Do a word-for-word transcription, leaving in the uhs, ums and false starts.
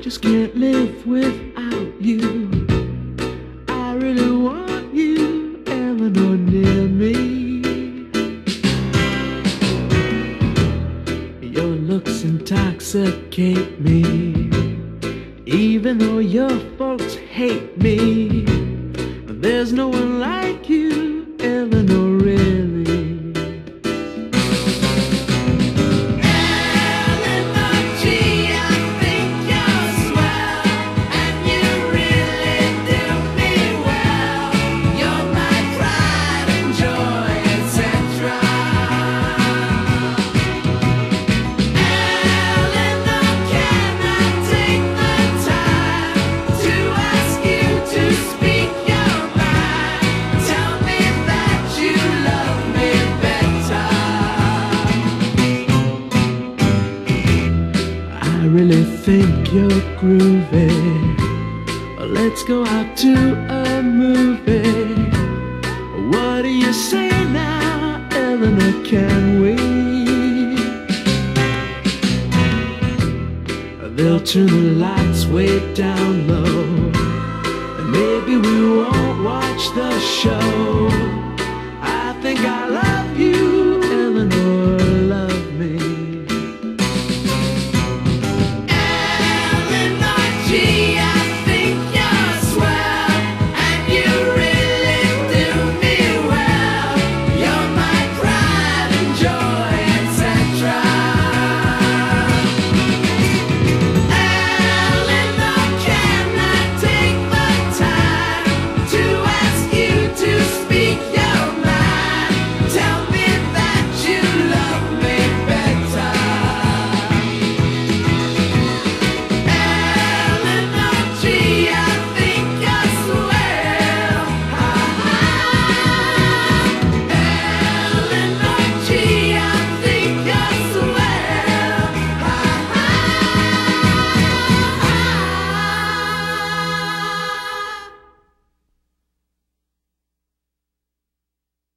just can't live without you. I really want you, Eleanor, near me. Your looks intoxicate me, even though your folks hate me. But there's no one like you, Eleanor, really. I really think you're groovy. Let's go out to a movie. What do you say now, Eleanor, can we? They'll turn the lights way down low, and maybe we won't watch the show. I think I like